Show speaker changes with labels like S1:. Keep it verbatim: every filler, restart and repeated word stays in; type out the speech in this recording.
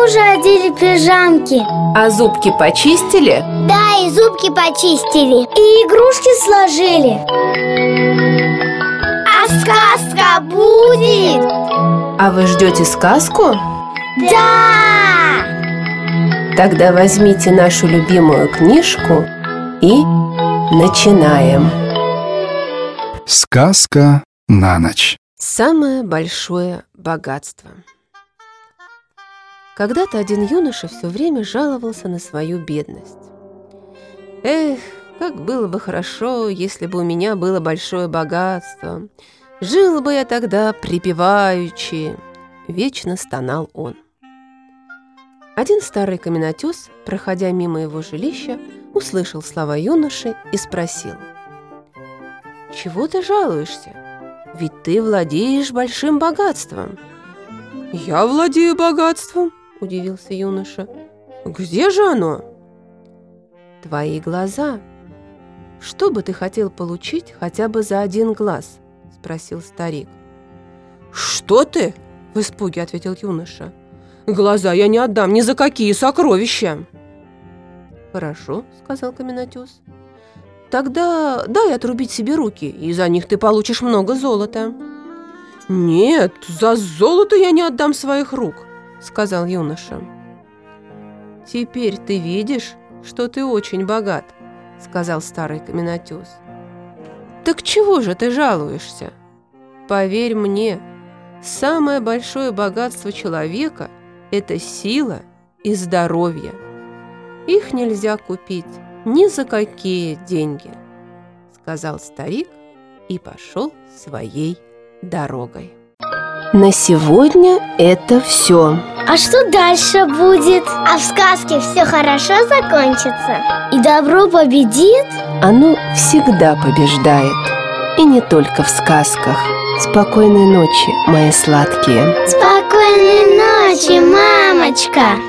S1: уже одели пижамки.
S2: А зубки почистили?
S1: Да, и зубки почистили. И игрушки сложили. А сказка будет?
S2: А вы ждете сказку?
S1: Да!
S2: Тогда возьмите нашу любимую книжку и начинаем.
S3: Сказка на ночь.
S2: Самое большое богатство. Когда-то один юноша все время жаловался на свою бедность. Эх, как было бы хорошо, если бы у меня было большое богатство. Жил бы я тогда припеваючи, вечно стонал он. Один старый каменотес, проходя мимо его жилища, услышал слова юноши и спросил: «Чего ты жалуешься? Ведь ты владеешь большим богатством». «Я владею богатством?» – удивился юноша. «Где же оно?» «Твои глаза. Что бы ты хотел получить хотя бы за один глаз?» – спросил старик. «Что ты?» – в испуге ответил юноша. «Глаза я не отдам ни за какие сокровища!» «Хорошо», – сказал каменотес. «Тогда дай отрубить себе руки, и за них ты получишь много золота». «Нет, за золото я не отдам своих рук», – сказал юноша. «Теперь ты видишь, что ты очень богат», – сказал старый каменотес. «Так чего же ты жалуешься? Поверь мне, самое большое богатство человека – это сила и здоровье. Их нельзя купить ни за какие деньги», – сказал старик и пошел своей дорогой. На сегодня это все.
S1: А что дальше будет? А в сказке все хорошо закончится? И добро победит?
S2: Оно всегда побеждает. И не только в сказках. Спокойной ночи, мои сладкие.
S1: Спокойной ночи, мамочка.